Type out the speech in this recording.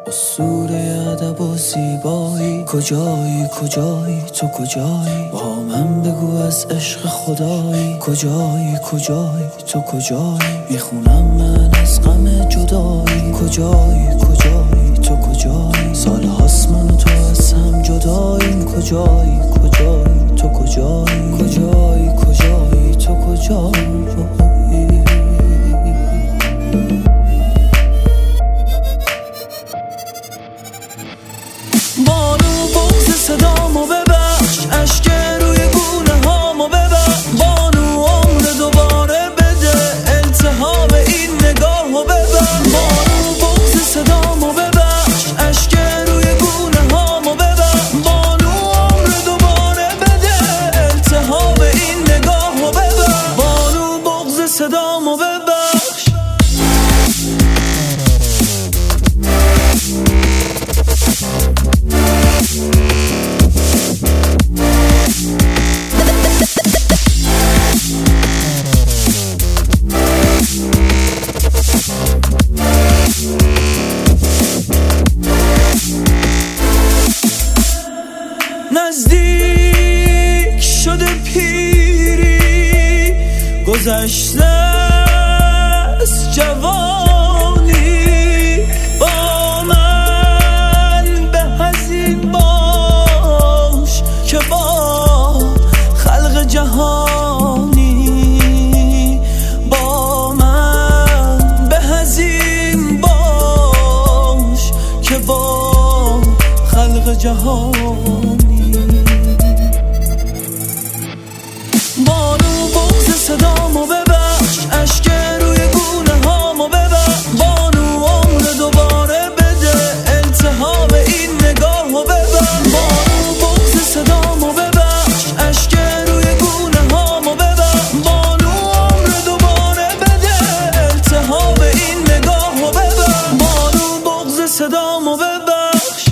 اسطوره ادب و زیبایی، کجایی کجایی تو کجایی؟ با من بگو از عشق خدایی، کجایی کجایی تو کجایی؟ میخونم من از غم جدایی، کجایی کجایی تو کجایی؟ سال هاست من و تو از هم جداییم، کجایی کجایی تو کجایی؟ کجایی کجایی تو کجایی؟ بانو بغض صدامو ببخش، اشک روی گونه هامو ببخش. بانو عمر دوباره بده، التهاب این نگاهو ببخش. بانو بغض صدامو ببخش، اشک روی گونه هامو ببخش. بانو عمر دوباره بده، التهاب این نگاهو ببخش. بانو بغض صدامو ببخش. نزدیک شده پیری، گذشته از جوانی. با من به هزین باش که با خلق جهانی. با من به هزین باش که با خلق جهانی. بانو بغض صدامو ببخش، اشک روی گونه هامو ببخش. بانو عمر دوباره بده، التهاب این نگاهو ببخش. بانو بغض صدامو ببخش، اشک روی گونه هامو ببخش. بانو عمر دوباره بده، التهاب این نگاهو ببخش. بانو بغض صدامو ببخش.